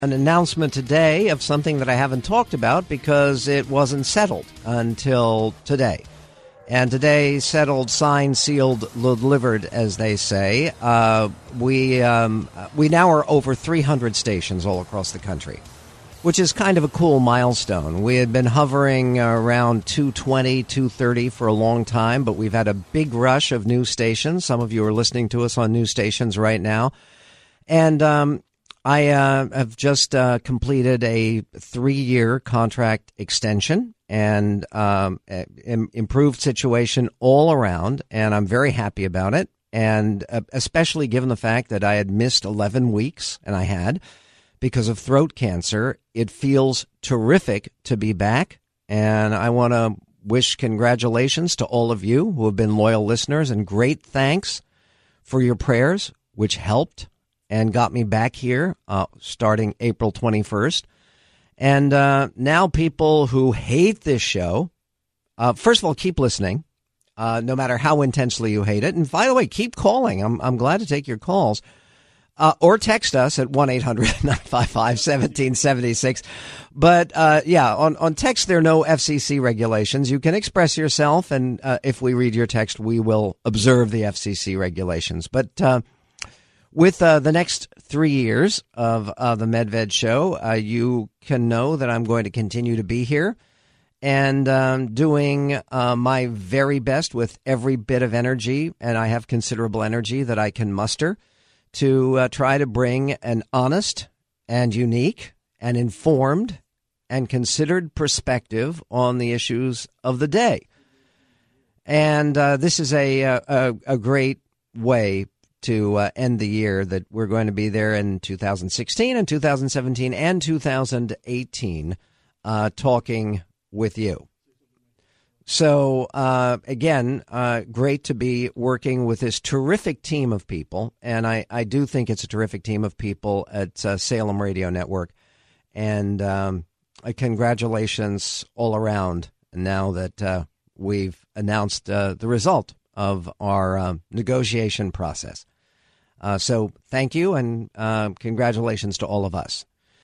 an announcement today of something that I haven't talked about because it wasn't settled until today. And today, settled, signed, sealed, delivered, as they say. We now are over 300 stations all across the country, which is kind of a cool milestone. We had been hovering around 220, 230 for a long time, but we've had a big rush of new stations. Some of you are listening to us on new stations right now. And I have just completed a 3-year contract extension and improved situation all around, and I'm very happy about it. And especially given the fact that I had missed 11 weeks, and I had, because of throat cancer, it feels terrific to be back. And I want to wish congratulations to all of you who have been loyal listeners, and great thanks for your prayers, which helped and got me back here starting April 21st. And now people who hate this show, first of all, keep listening, no matter how intensely you hate it. And by the way, keep calling. I'm glad to take your calls. Or text us at 1-800-955-1776. But, on text, there are no FCC regulations. You can express yourself, and if we read your text, we will observe the FCC regulations. But with the next 3 years of the Medved Show, you can know that I'm going to continue to be here and doing my very best with every bit of energy, and I have considerable energy that I can muster, to try to bring an honest and unique and informed and considered perspective on the issues of the day. And this is a great way to end the year, that we're going to be there in 2016 and 2017 and 2018 talking with you. So, again, great to be working with this terrific team of people. And I do think it's a terrific team of people at Salem Radio Network. And congratulations all around now that we've announced the result of our negotiation process. So thank you, and congratulations to all of us.